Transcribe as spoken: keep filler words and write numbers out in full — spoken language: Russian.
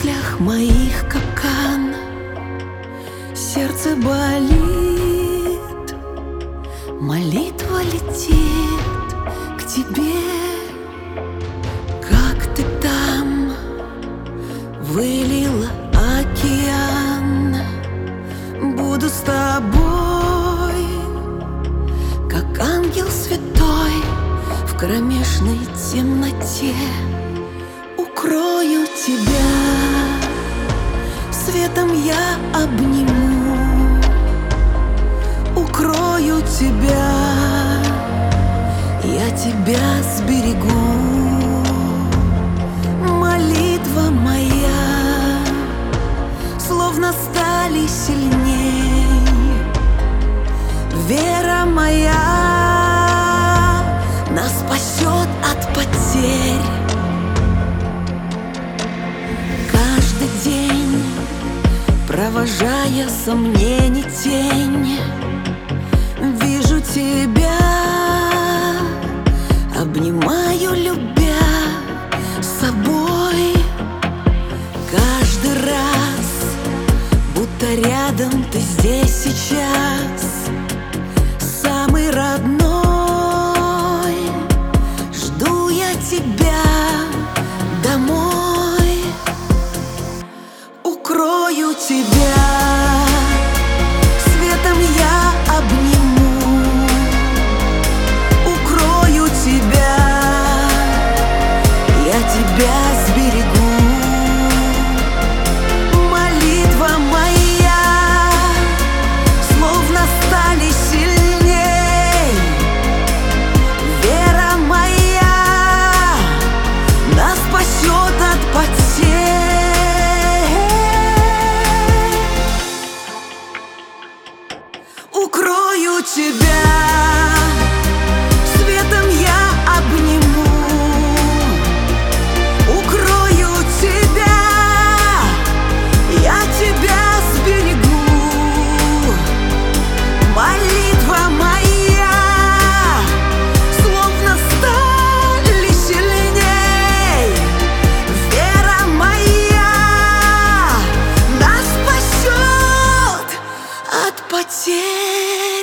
мыслях моих капкан, сердце болит, молитва летит к тебе. Как ты там вылила океан, буду с тобой, как ангел святой в кромешной темноте. Укрою тебя, светом я обниму, укрою тебя, я тебя сберегу. Молитва моя словно стали сильней, вера моя нас спасет от потерь. Каждый день, провожая сомнений тень, вижу тебя, обнимаю, любя собой. Каждый раз, будто рядом ты здесь сейчас, самый родной. Жду я тебя домой. Укрою тебя, светом я обниму, укрою тебя, я тебя сберегу. Молитва моя словно стали сильней, вера моя нас спасет от потерь. Укрою тебя, светом я обниму, укрою тебя, я тебя сберегу. Молитва моя словно стали сильней, вера моя нас спасет от потерь.